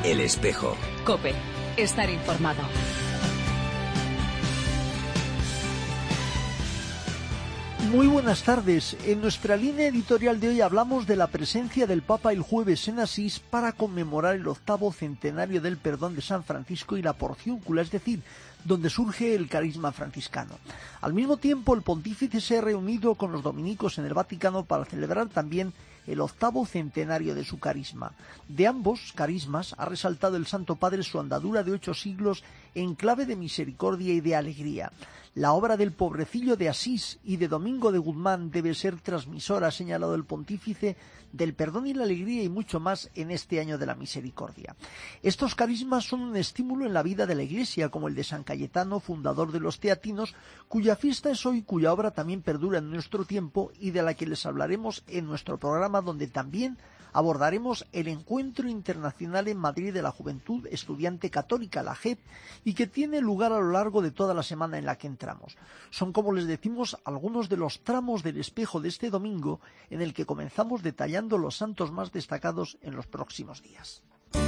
El Espejo. COPE. Estar informado. Muy buenas tardes. En nuestra línea editorial de hoy hablamos de la presencia del Papa el jueves en Asís para conmemorar el 8º centenario del perdón de San Francisco y la porciúncula, es decir, donde surge el carisma franciscano. Al mismo tiempo, el pontífice se ha reunido con los dominicos en el Vaticano para celebrar también el 8º centenario de su carisma. De ambos carismas ha resaltado el Santo Padre su andadura de 8 siglos en clave de misericordia y de alegría. La obra del pobrecillo de Asís y de Domingo de Guzmán debe ser transmisora, ha señalado el pontífice, del perdón y la alegría y mucho más en este año de la misericordia. Estos carismas son un estímulo en la vida de la Iglesia, como el de San Cayetano, fundador de los teatinos, cuya fiesta es hoy, cuya obra también perdura en nuestro tiempo y de la que les hablaremos en nuestro programa, donde también abordaremos el Encuentro Internacional en Madrid de la Juventud Estudiante Católica, la JEP, y que tiene lugar a lo largo de toda la semana en la que entramos. Son, como les decimos, algunos de los tramos del espejo de este domingo, en el que comenzamos detallando los santos más destacados en los próximos días.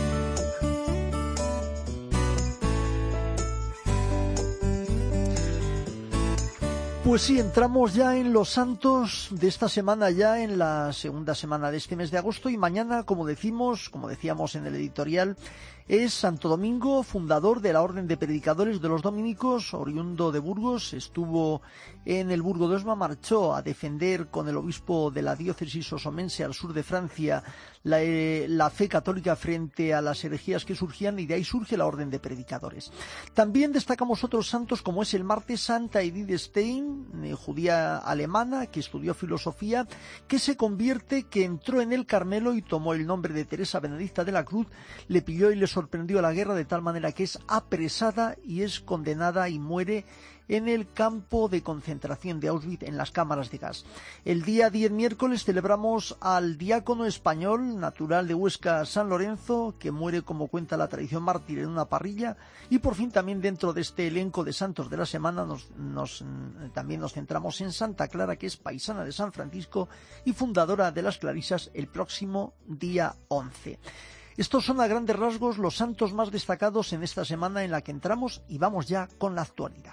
Pues sí, entramos ya en los santos de esta semana, ya en la segunda semana de este mes de agosto, y mañana, como decíamos en el editorial, es Santo Domingo, fundador de la Orden de Predicadores de los Dominicos, oriundo de Burgos. Estuvo en el Burgo de Osma, marchó a defender con el obispo de la diócesis osomense al sur de Francia la fe católica frente a las herejías que surgían, y de ahí surge la Orden de Predicadores. También destacamos otros santos, como es el martes Santa Edith Stein, judía alemana que estudió filosofía, que entró en el Carmelo y tomó el nombre de Teresa Benedicta de la Cruz. Le pilló y le sorprendió la guerra, de tal manera que es apresada y es condenada y muere en el campo de concentración de Auschwitz, en las cámaras de gas. El día 10, miércoles, celebramos al diácono español, natural de Huesca, San Lorenzo, que muere, como cuenta la tradición, mártir en una parrilla. Y por fin, también dentro de este elenco de santos de la semana, también nos centramos en Santa Clara, que es paisana de San Francisco y fundadora de las Clarisas, el próximo día 11. Estos son a grandes rasgos los santos más destacados en esta semana en la que entramos, y vamos ya con la actualidad.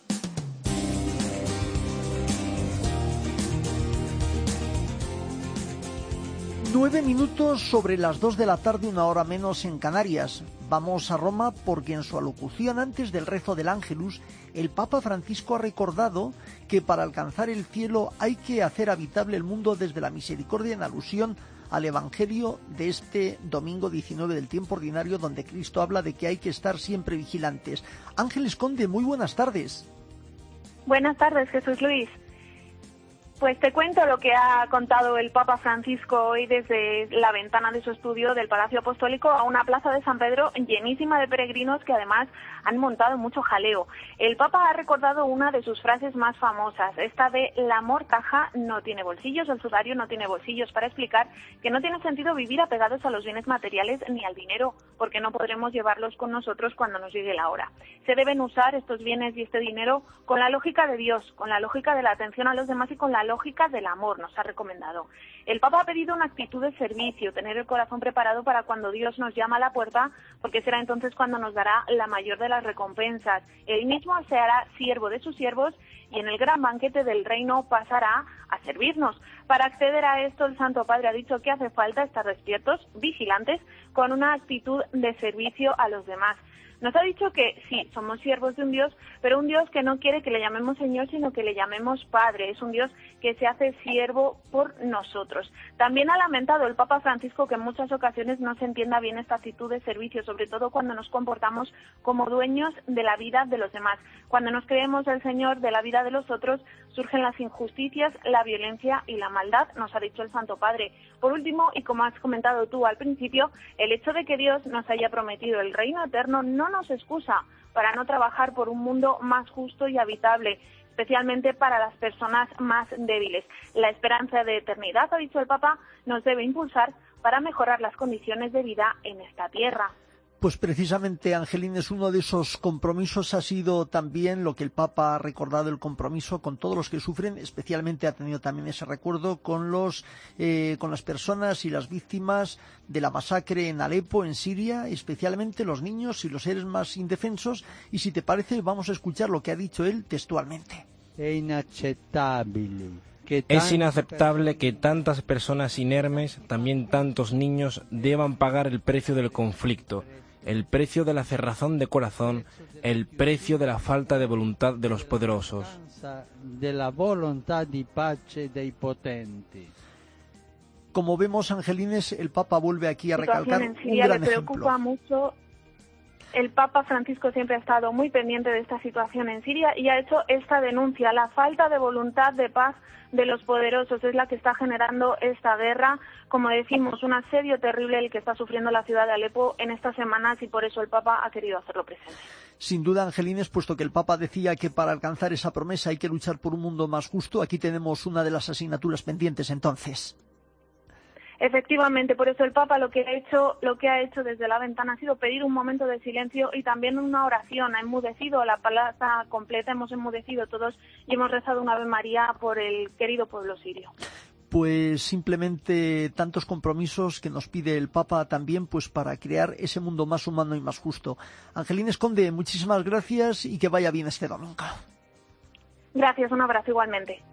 Nueve minutos sobre las 2 de la tarde, 1 hora menos en Canarias. Vamos a Roma porque en su alocución antes del rezo del Ángelus, el Papa Francisco ha recordado que para alcanzar el cielo hay que hacer habitable el mundo desde la misericordia, en alusión al Evangelio de este domingo 19 del tiempo ordinario, donde Cristo habla de que hay que estar siempre vigilantes. Ángeles Conde, muy buenas tardes. Buenas tardes, Jesús Luis. Pues te cuento lo que ha contado el Papa Francisco hoy desde la ventana de su estudio del Palacio Apostólico a una plaza de San Pedro llenísima de peregrinos que además han montado mucho jaleo. El Papa ha recordado una de sus frases más famosas, esta de la mortaja no tiene bolsillos, el sudario no tiene bolsillos, para explicar que no tiene sentido vivir apegados a los bienes materiales ni al dinero, porque no podremos llevarlos con nosotros cuando nos llegue la hora. Se deben usar estos bienes y este dinero con la lógica de Dios, con la lógica de la atención a los demás y con la lógica del amor, nos ha recomendado. El Papa ha pedido una actitud de servicio, tener el corazón preparado para cuando Dios nos llama a la puerta, porque será entonces cuando nos dará la mayor de las recompensas. Él mismo se hará siervo de sus siervos y en el gran banquete del reino pasará a servirnos. Para acceder a esto, el Santo Padre ha dicho que hace falta estar despiertos, vigilantes, con una actitud de servicio a los demás. Nos ha dicho que sí, somos siervos de un Dios, pero un Dios que no quiere que le llamemos Señor, sino que le llamemos Padre. Es un Dios que se hace siervo por nosotros. También ha lamentado el Papa Francisco que en muchas ocasiones no se entienda bien esta actitud de servicio, sobre todo cuando nos comportamos como dueños de la vida de los demás. Cuando nos creemos el Señor de la vida de los otros, surgen las injusticias, la violencia y la maldad, nos ha dicho el Santo Padre. Por último, y como has comentado tú al principio, el hecho de que Dios nos haya prometido el reino eterno no nos excusa para no trabajar por un mundo más justo y habitable, especialmente para las personas más débiles. La esperanza de eternidad, ha dicho el Papa, nos debe impulsar para mejorar las condiciones de vida en esta tierra. Pues precisamente, Angelines, uno de esos compromisos ha sido también lo que el Papa ha recordado, el compromiso con todos los que sufren, especialmente ha tenido también ese recuerdo con las personas y las víctimas de la masacre en Alepo, en Siria, especialmente los niños y los seres más indefensos. Y si te parece, vamos a escuchar lo que ha dicho él textualmente. Es inaceptable que tantas personas inermes, también tantos niños, deban pagar el precio del conflicto, el precio de la cerrazón de corazón, el precio de la falta de voluntad de los poderosos. Como vemos, Angelines, el Papa vuelve aquí a recalcar en Siria un gran le preocupa ejemplo. mucho. El Papa Francisco siempre ha estado muy pendiente de esta situación en Siria y ha hecho esta denuncia. La falta de voluntad de paz de los poderosos es la que está generando esta guerra. Como decimos, un asedio terrible el que está sufriendo la ciudad de Alepo en estas semanas y por eso el Papa ha querido hacerlo presente. Sin duda, Angelines, puesto que el Papa decía que para alcanzar esa promesa hay que luchar por un mundo más justo, aquí tenemos una de las asignaturas pendientes entonces. Efectivamente, por eso el Papa lo que ha hecho desde la ventana ha sido pedir un momento de silencio y también una oración. Ha enmudecido la plaza completa, hemos enmudecido todos y hemos rezado una Ave María por el querido pueblo sirio. Pues simplemente tantos compromisos que nos pide el Papa también pues para crear ese mundo más humano y más justo. Angelines Conde, muchísimas gracias y que vaya bien este domingo. Gracias, un abrazo igualmente.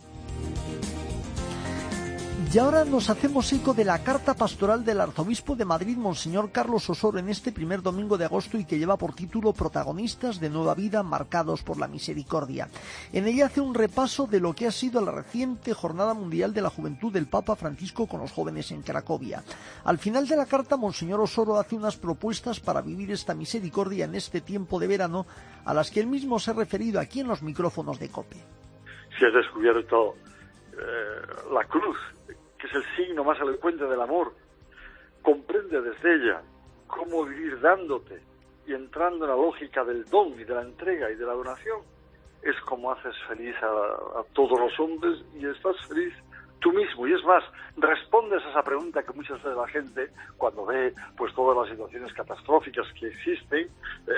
Y ahora nos hacemos eco de la carta pastoral del arzobispo de Madrid, Monseñor Carlos Osoro, en este primer domingo de agosto y que lleva por título Protagonistas de nueva vida marcados por la misericordia. En ella hace un repaso de lo que ha sido la reciente Jornada Mundial de la Juventud del Papa Francisco con los jóvenes en Cracovia. Al final de la carta, Monseñor Osoro hace unas propuestas para vivir esta misericordia en este tiempo de verano, a las que él mismo se ha referido aquí en los micrófonos de COPE. Si has descubierto la cruz, que es el signo más elocuente del amor, comprende desde ella cómo vivir dándote y entrando en la lógica del don y de la entrega y de la donación, es como haces feliz a todos los hombres y estás feliz tú mismo. Y es más, respondes a esa pregunta que muchas veces la gente, cuando ve pues todas las situaciones catastróficas que existen,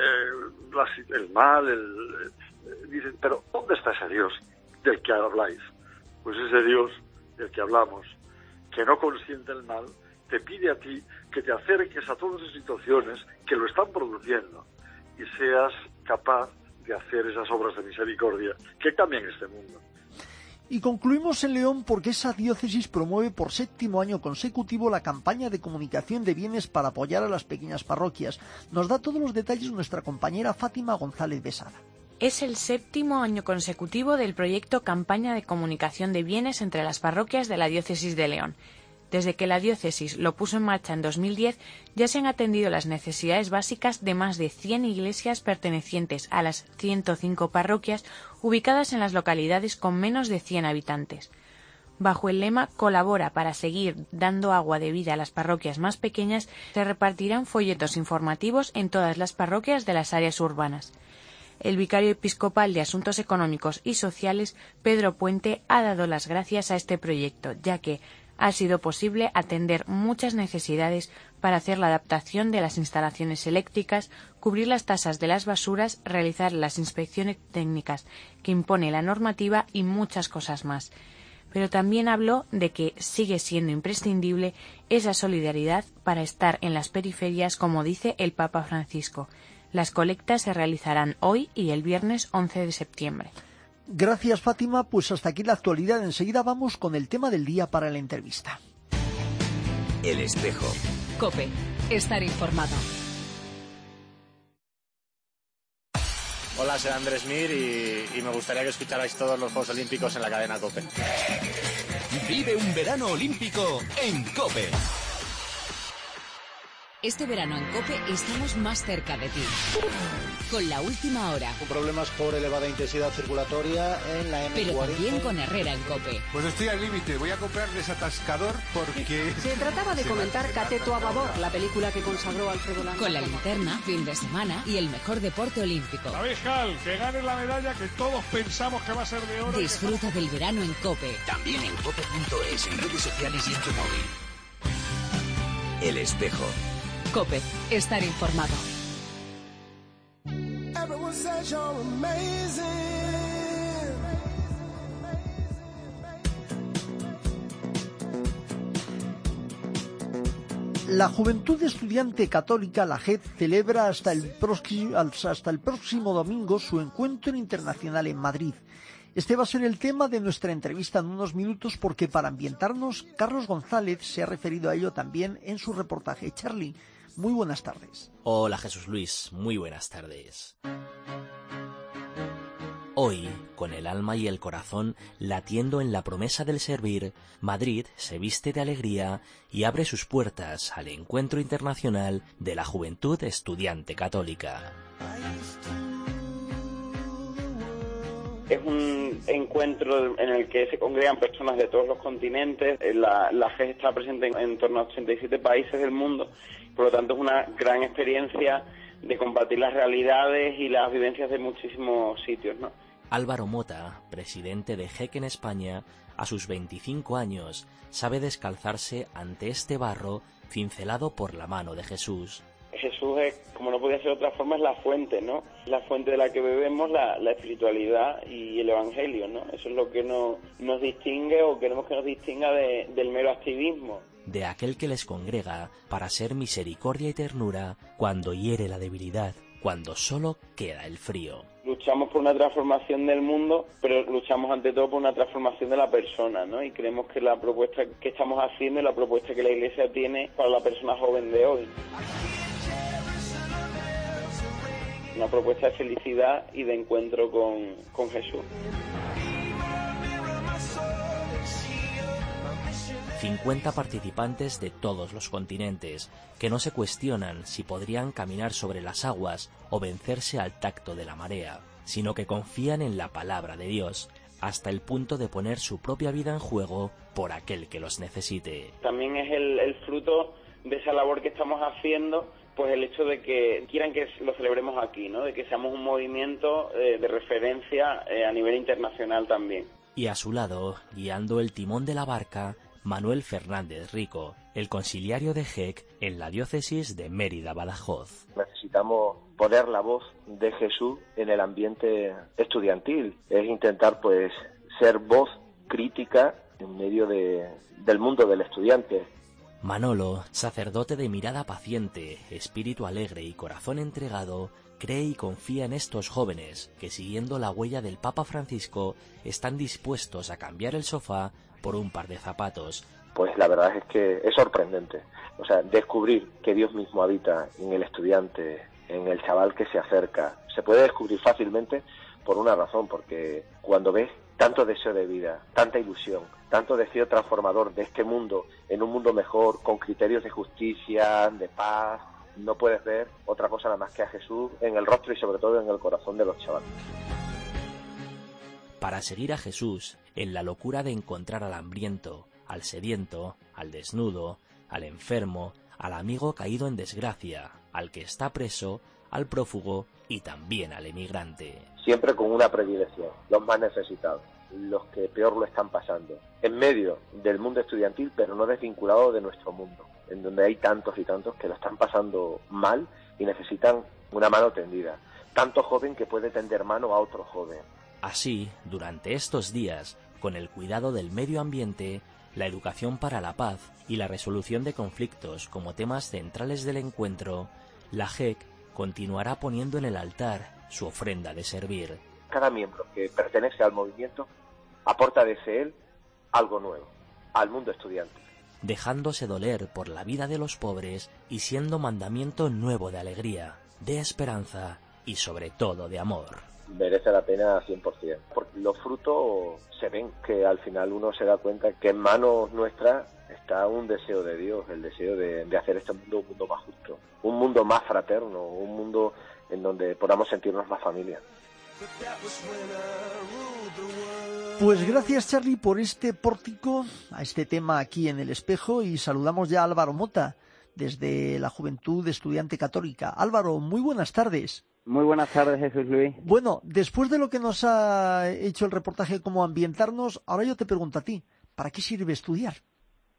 el mal, dicen, pero ¿dónde está ese Dios del que habláis? Pues ese Dios del que hablamos, que no consiente el mal, te pide a ti que te acerques a todas esas situaciones que lo están produciendo y seas capaz de hacer esas obras de misericordia que cambien este mundo. Y concluimos en León porque esa diócesis promueve por 7º año consecutivo la campaña de comunicación de bienes para apoyar a las pequeñas parroquias. Nos da todos los detalles nuestra compañera Fátima González Besada. Es el 7º año consecutivo del proyecto Campaña de Comunicación de Bienes entre las parroquias de la Diócesis de León. Desde que la diócesis lo puso en marcha en 2010, ya se han atendido las necesidades básicas de más de 100 iglesias pertenecientes a las 105 parroquias ubicadas en las localidades con menos de 100 habitantes. Bajo el lema Colabora para seguir dando agua de vida a las parroquias más pequeñas, se repartirán folletos informativos en todas las parroquias de las áreas urbanas. El vicario episcopal de Asuntos Económicos y Sociales, Pedro Puente, ha dado las gracias a este proyecto, ya que ha sido posible atender muchas necesidades para hacer la adaptación de las instalaciones eléctricas, cubrir las tasas de las basuras, realizar las inspecciones técnicas que impone la normativa y muchas cosas más. Pero también habló de que sigue siendo imprescindible esa solidaridad para estar en las periferias, como dice el Papa Francisco. Las colectas se realizarán hoy y el viernes 11 de septiembre. Gracias, Fátima. Pues hasta aquí la actualidad. Enseguida vamos con el tema del día para la entrevista. El espejo. COPE. Estar informado. Hola, soy Andrés Mir y me gustaría que escucharais todos los Juegos Olímpicos en la cadena COPE. Vive un verano olímpico en COPE. Este verano en COPE estamos más cerca de ti. Con la última hora. Con problemas por elevada intensidad circulatoria en la M40. Pero también con Herrera en COPE. Pues estoy al límite, voy a comprar desatascador porque... Se trataba de comentar Cateto a Babor, la película que consagró Alfredo Lanza. Con la linterna, fin de semana y el mejor deporte olímpico. David Hall, que gane la medalla que todos pensamos que va a ser de oro. Disfruta del verano en COPE. También en cope.es, en redes sociales y en tu móvil. El espejo. COPE. Estar informado. La Juventud Estudiante Católica, la JEC, celebra hasta el próximo domingo su encuentro internacional en Madrid. Este va a ser el tema de nuestra entrevista en unos minutos porque para ambientarnos, Carlos González se ha referido a ello también en su reportaje. Charlie, muy buenas tardes. Hola Jesús Luis, muy buenas tardes. Hoy, con el alma y el corazón latiendo en la promesa del servir, Madrid se viste de alegría y abre sus puertas al Encuentro Internacional de la Juventud Estudiante Católica. Es un encuentro en el que se congregan personas de todos los continentes. La FES está presente en torno a 87 países del mundo, por lo tanto es una gran experiencia de compartir las realidades y las vivencias de muchísimos sitios, ¿no? Álvaro Mota, presidente de JEC en España, a sus 25 años, sabe descalzarse ante este barro cincelado por la mano de Jesús. Jesús es, como no podía ser de otra forma, es la fuente, ¿no? La fuente de la que bebemos la espiritualidad y el evangelio, ¿no? Eso es lo que nos distingue o queremos que nos distinga del mero activismo. De aquel que les congrega para ser misericordia y ternura cuando hiere la debilidad, cuando solo queda el frío. Luchamos por una transformación del mundo, pero luchamos ante todo por una transformación de la persona, ¿no? Y creemos que la propuesta que estamos haciendo y la propuesta que la Iglesia tiene para la persona joven de hoy. Una propuesta de felicidad y de encuentro con Jesús. 50 participantes de todos los continentes, que no se cuestionan si podrían caminar sobre las aguas o vencerse al tacto de la marea, sino que confían en la palabra de Dios, hasta el punto de poner su propia vida en juego por aquel que los necesite. También es el fruto de esa labor que estamos haciendo, pues el hecho de que quieran que lo celebremos aquí, ¿no? De que seamos un movimiento de referencia a nivel internacional también. Y a su lado, guiando el timón de la barca, Manuel Fernández Rico, el conciliario de JEC en la diócesis de Mérida-Badajoz. Necesitamos poner la voz de Jesús en el ambiente estudiantil, es intentar pues ser voz crítica en medio del mundo del estudiante. Manolo, sacerdote de mirada paciente, espíritu alegre y corazón entregado, cree y confía en estos jóvenes que, siguiendo la huella del Papa Francisco, están dispuestos a cambiar el sofá por un par de zapatos. Pues la verdad es que es sorprendente. O sea, descubrir que Dios mismo habita en el estudiante, en el chaval que se acerca, se puede descubrir fácilmente por una razón, porque cuando ves tanto deseo de vida, tanta ilusión, tanto deseo transformador de este mundo en un mundo mejor, con criterios de justicia, de paz, no puedes ver otra cosa nada más que a Jesús en el rostro y sobre todo en el corazón de los chavales. Para seguir a Jesús en la locura de encontrar al hambriento, al sediento, al desnudo, al enfermo, al amigo caído en desgracia, al que está preso, al prófugo y también al emigrante. Siempre con una predilección, los más necesitados, los que peor lo están pasando, en medio del mundo estudiantil, pero no desvinculado de nuestro mundo, en donde hay tantos y tantos que lo están pasando mal y necesitan una mano tendida. Tanto joven que puede tender mano a otro joven. Así, durante estos días, con el cuidado del medio ambiente, la educación para la paz y la resolución de conflictos como temas centrales del encuentro, la JEC continuará poniendo en el altar su ofrenda de servir. Cada miembro que pertenece al movimiento aporta desde él algo nuevo, al mundo estudiante. Dejándose doler por la vida de los pobres y siendo mandamiento nuevo de alegría, de esperanza y sobre todo de amor. Merece la pena 100%, porque los frutos se ven, que al final uno se da cuenta que en manos nuestras está un deseo de Dios, el deseo de hacer este mundo un mundo más justo, un mundo más fraterno, un mundo en donde podamos sentirnos más familia. Pues gracias, Charlie, por este pórtico a este tema aquí en El Espejo, y saludamos ya a Álvaro Mota desde la Juventud Estudiante Católica. Álvaro, muy buenas tardes. Muy buenas tardes, Jesús Luis. Bueno, después de lo que nos ha hecho el reportaje cómo ambientarnos, ahora yo te pregunto a ti, ¿para qué sirve estudiar?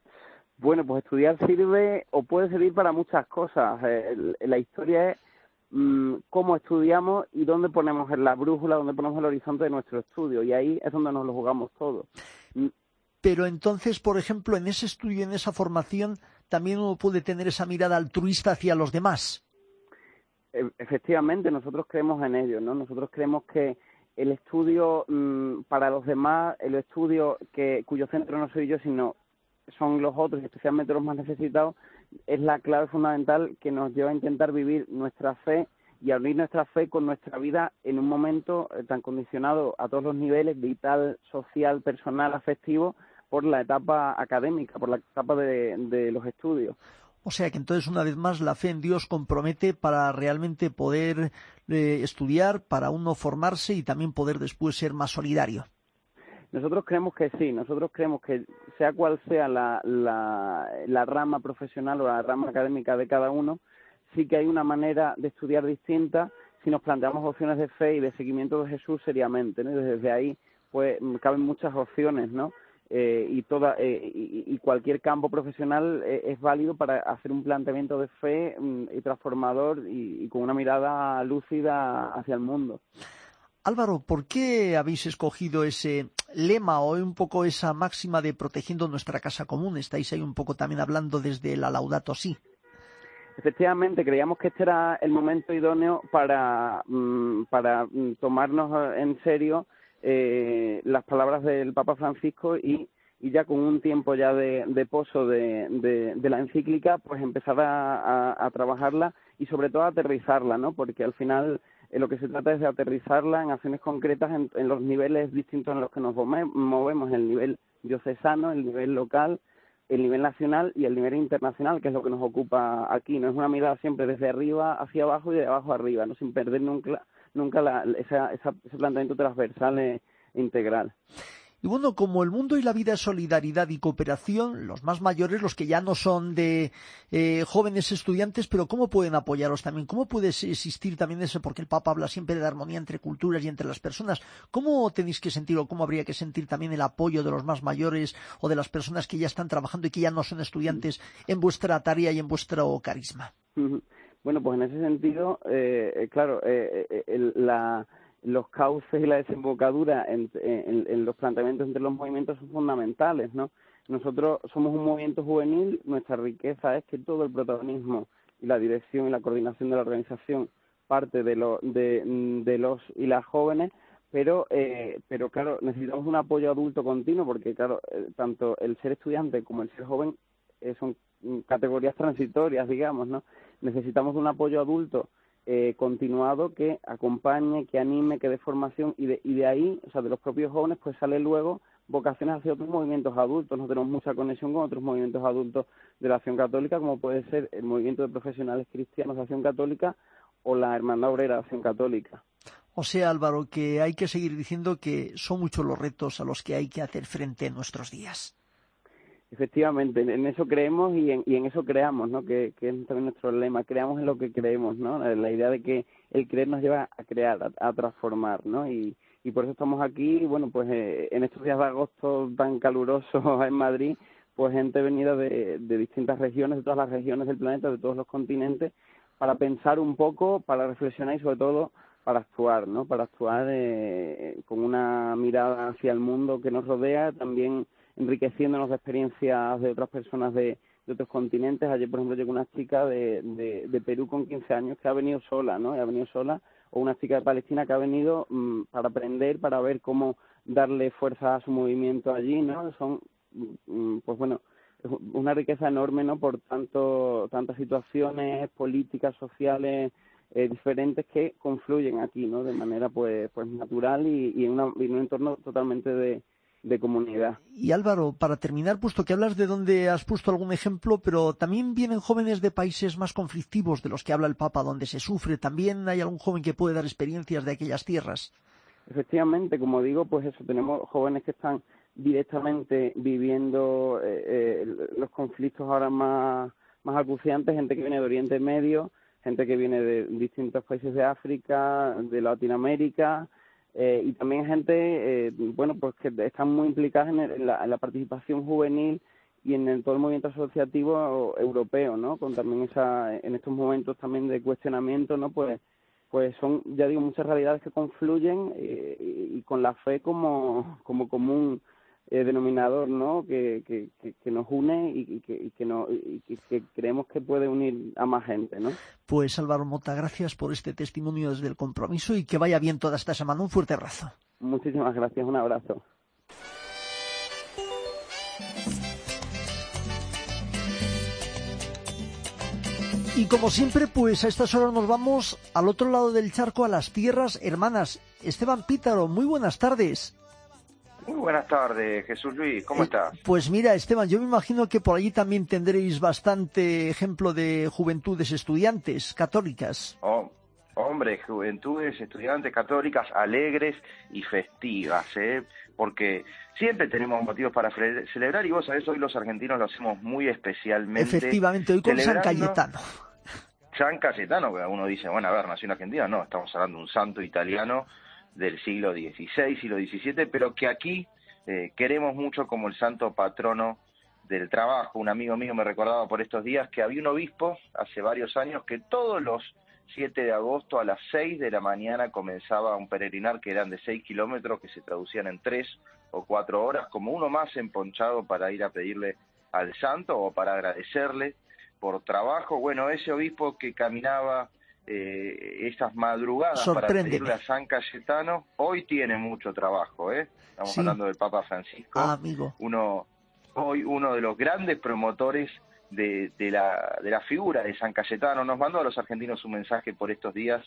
Bueno, pues estudiar sirve o puede servir para muchas cosas. La historia es cómo estudiamos y dónde ponemos la brújula, dónde ponemos el horizonte de nuestro estudio, y ahí es donde nos lo jugamos todo. Pero entonces, por ejemplo, en ese estudio, en esa formación, también uno puede tener esa mirada altruista hacia los demás. Efectivamente, nosotros creemos en ello, ¿no? Nosotros creemos que el estudio para los demás, el estudio cuyo centro no soy yo, sino son los otros, especialmente los más necesitados, es la clave fundamental que nos lleva a intentar vivir nuestra fe y a unir nuestra fe con nuestra vida en un momento tan condicionado a todos los niveles, vital, social, personal, afectivo, por la etapa académica, por la etapa de los estudios. O sea que entonces, una vez más, la fe en Dios compromete para realmente poder estudiar, para uno formarse y también poder después ser más solidario. Nosotros creemos que sí, nosotros creemos que sea cual sea la rama profesional o la rama académica de cada uno, sí que hay una manera de estudiar distinta si nos planteamos opciones de fe y de seguimiento de Jesús seriamente, ¿no? Y desde ahí pues caben muchas opciones, ¿no? Y cualquier campo profesional es válido para hacer un planteamiento de fe y transformador y con una mirada lúcida hacia el mundo. Álvaro, ¿por qué habéis escogido ese lema o un poco esa máxima de protegiendo nuestra casa común? Estáis ahí un poco también hablando desde la Laudato Si. Efectivamente, creíamos que este era el momento idóneo para tomarnos en serio las palabras del Papa Francisco y ya con un tiempo ya de poso de la encíclica, pues empezar a trabajarla y sobre todo a aterrizarla, ¿no? Porque al final lo que se trata es de aterrizarla en acciones concretas en los niveles distintos en los que nos movemos, el nivel diocesano, el nivel local, el nivel nacional y el nivel internacional, que es lo que nos ocupa aquí. No es una mirada siempre desde arriba hacia abajo y de abajo arriba, no, sin perder nunca ese planteamiento transversal e integral. Y bueno, como el mundo y la vida es solidaridad y cooperación, los más mayores, los que ya no son de jóvenes estudiantes, pero ¿cómo pueden apoyaros también? ¿Cómo puede existir también eso? Porque el Papa habla siempre de armonía entre culturas y entre las personas. ¿Cómo tenéis que sentir o cómo habría que sentir también el apoyo de los más mayores o de las personas que ya están trabajando y que ya no son estudiantes en vuestra tarea y en vuestro carisma? Bueno, pues en ese sentido, claro, los cauces y la desembocadura en los planteamientos entre los movimientos son fundamentales, ¿no? Nosotros somos un movimiento juvenil, nuestra riqueza es que todo el protagonismo y la dirección y la coordinación de la organización parte de los y las jóvenes, pero claro, necesitamos un apoyo adulto continuo porque, claro, tanto el ser estudiante como el ser joven son categorías transitorias, digamos, ¿no? Necesitamos un apoyo adulto continuado que acompañe, que anime, que dé formación y de ahí, o sea, de los propios jóvenes, pues sale luego vocaciones hacia otros movimientos adultos. No tenemos mucha conexión con otros movimientos adultos de la Acción Católica, como puede ser el movimiento de profesionales cristianos de Acción Católica o la Hermandad Obrera de Acción Católica. O sea, Álvaro, que hay que seguir diciendo que son muchos los retos a los que hay que hacer frente en nuestros días. Efectivamente, en eso creemos y en eso creamos, ¿no? Que es también nuestro lema, creamos en lo que creemos, ¿no? La idea de que el creer nos lleva a crear, a transformar, ¿no? Y por eso estamos aquí, bueno, pues en estos días de agosto tan calurosos en Madrid, pues gente venida de distintas regiones, de todas las regiones del planeta, de todos los continentes, para pensar un poco, para reflexionar y sobre todo para actuar, ¿no? Para actuar con una mirada hacia el mundo que nos rodea, también enriqueciéndonos de experiencias de otras personas de otros continentes. Ayer, por ejemplo, llegó una chica de Perú con 15 años que ha venido sola, ¿no? O una chica de Palestina que ha venido para aprender, para ver cómo darle fuerza a su movimiento allí, ¿no? Son, pues bueno, una riqueza enorme, ¿no? Por tantas situaciones políticas, sociales, diferentes que confluyen aquí, ¿no? De manera pues natural y en un entorno totalmente de comunidad. Y Álvaro, para terminar, puesto que hablas de donde has puesto algún ejemplo, pero también vienen jóvenes de países más conflictivos de los que habla el Papa, donde se sufre. ¿También hay algún joven que puede dar experiencias de aquellas tierras? Efectivamente, como digo, pues eso, tenemos jóvenes que están directamente viviendo los conflictos ahora más acuciantes, gente que viene de Oriente Medio, gente que viene de distintos países de África, de Latinoamérica, y también gente, bueno, pues que están muy implicadas en la participación juvenil en todo el movimiento asociativo europeo, ¿no? Con también en estos momentos también de cuestionamiento, ¿no? Pues son, ya digo, muchas realidades que confluyen y con la fe como común denominador, ¿no? Que nos une y que creemos que puede unir a más gente, ¿no? Pues Álvaro Mota, gracias por este testimonio desde el compromiso y que vaya bien toda esta semana. Un fuerte abrazo. Muchísimas gracias, un abrazo. Y como siempre, pues a estas horas nos vamos al otro lado del charco, a las tierras hermanas. Esteban Pítaro, muy buenas tardes. Muy buenas tardes, Jesús Luis, ¿cómo estás? Pues mira, Esteban, yo me imagino que por allí también tendréis bastante ejemplo de juventudes estudiantes católicas. Hombre, juventudes estudiantes católicas alegres y festivas, porque siempre tenemos motivos para celebrar y vos sabés, hoy los argentinos lo hacemos muy especialmente. Efectivamente, hoy con San Cayetano. San Cayetano, que uno dice, bueno, a ver, nació en Argentina, no, estamos hablando de un santo italiano del siglo XVI, siglo XVII, pero que aquí queremos mucho como el santo patrono del trabajo. Un amigo mío me recordaba por estos días que había un obispo hace varios años que todos los 7 de agosto a las 6 de la mañana comenzaba un peregrinar que eran de 6 kilómetros, que se traducían en 3 o 4 horas, como uno más emponchado para ir a pedirle al santo o para agradecerle por trabajo. Bueno, ese obispo que caminaba esas madrugadas para pedirle a San Cayetano, hoy tiene mucho trabajo, Estamos hablando del Papa Francisco, amigo. Uno de los grandes promotores de la figura de San Cayetano. Nos mandó a los argentinos un mensaje por estos días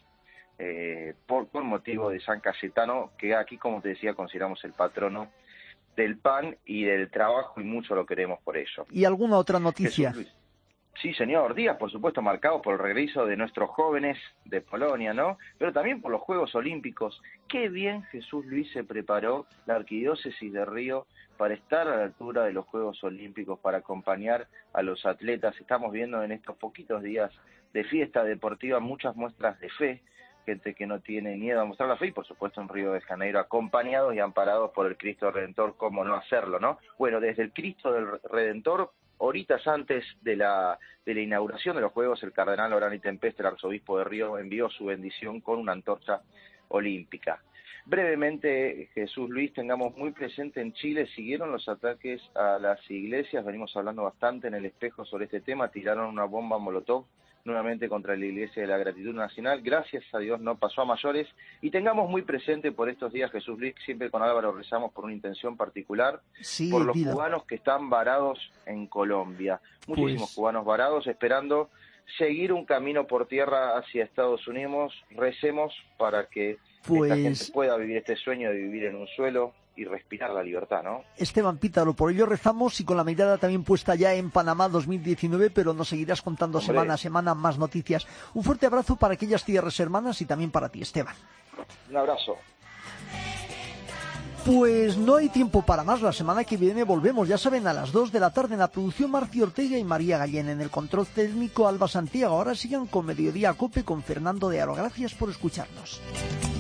por motivo de San Cayetano, que aquí, como te decía, consideramos el patrono del pan y del trabajo, y mucho lo queremos por ello. ¿Y alguna otra noticia? Sí, señor, días por supuesto marcados por el regreso de nuestros jóvenes de Polonia, ¿no? Pero también por los Juegos Olímpicos. Qué bien Jesús Luis se preparó la Arquidiócesis de Río para estar a la altura de los Juegos Olímpicos, para acompañar a los atletas. Estamos viendo en estos poquitos días de fiesta deportiva muchas muestras de fe, gente que no tiene miedo a mostrar la fe, y por supuesto en Río de Janeiro, acompañados y amparados por el Cristo Redentor. ¿Cómo no hacerlo, no? Bueno, desde el Cristo del Redentor, horitas antes de la inauguración de los Juegos, el cardenal Orani Tempeste, el arzobispo de Río, envió su bendición con una antorcha olímpica. Brevemente, Jesús Luis, tengamos muy presente, en Chile siguieron los ataques a las iglesias, venimos hablando bastante en El Espejo sobre este tema, tiraron una bomba molotov nuevamente contra la Iglesia de la Gratitud Nacional. Gracias a Dios no pasó a mayores, y tengamos muy presente por estos días, Jesús Luis, siempre con Álvaro rezamos por una intención particular, por los cubanos que están varados en Colombia, muchísimos cubanos varados esperando seguir un camino por tierra hacia Estados Unidos. Recemos para que esta gente pueda vivir este sueño de vivir en un suelo y respirar la libertad, ¿no? Esteban Pítaro, por ello rezamos, y con la mirada también puesta ya en Panamá 2019, pero nos seguirás contando semana a semana más noticias. Un fuerte abrazo para aquellas tierras hermanas y también para ti, Esteban. Un abrazo. Pues no hay tiempo para más. La semana que viene volvemos, ya saben, a las 2 de la tarde en la producción Marci Ortega y María Gallén, en el control técnico Alba Santiago. Ahora sigan con Mediodía Cope con Fernando de Aro. Gracias por escucharnos.